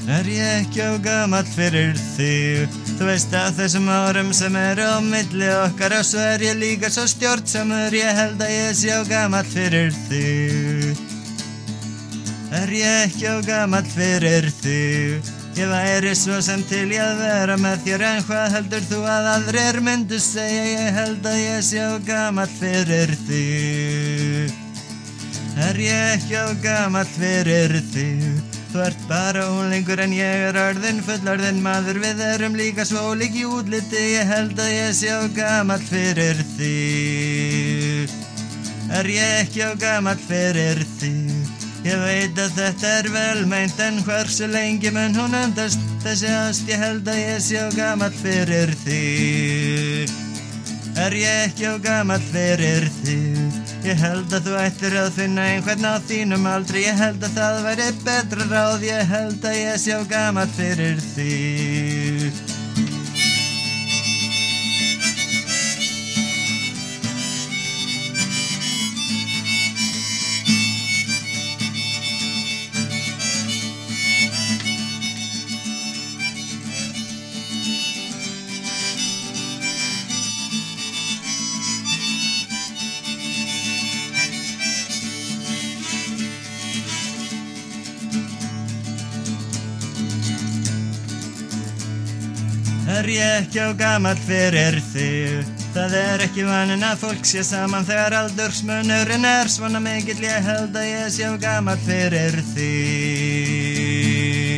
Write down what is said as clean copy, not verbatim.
Er ég ekki of gamall fyrir þig? Þú veist að þessum árum sem eru á milli okkar og svo ég líka svo stjórnsamur, ég held að ég sé of gamall fyrir þig. Er ég ekki of gamall fyrir þig? Ég væri svo sem til í að vera með þér, en hvað heldur þú að aðrir myndu segja? Ég held að ég sé of gamall fyrir þig. Er ég ekki of gamall fyrir þig? Þú ert bara unglingur en ég orðinn fullorðinn maður, við erum líka svo ólík í útliti, ég held að ég sé of gamall fyrir þig. Er ég ekki of gamall fyrir þig? Ég veit að þetta vel meint, en hversu lengi mun hún endast þessi ást, ég held að ég sé of gamall fyrir þig. Er ég ekki of gamall fyrir þig? Ég held að þú ættir að finna einhvern á þínum aldri, ég held að það væri betra ráð, ég held að ég sé of gamall fyrir þig. Er ég ekki of gamall fyrir þig? Það ekki vaninn að fólk sé saman þegar aldursmunurinn svona mikill, ég held að ég sé of gamall fyrir þig.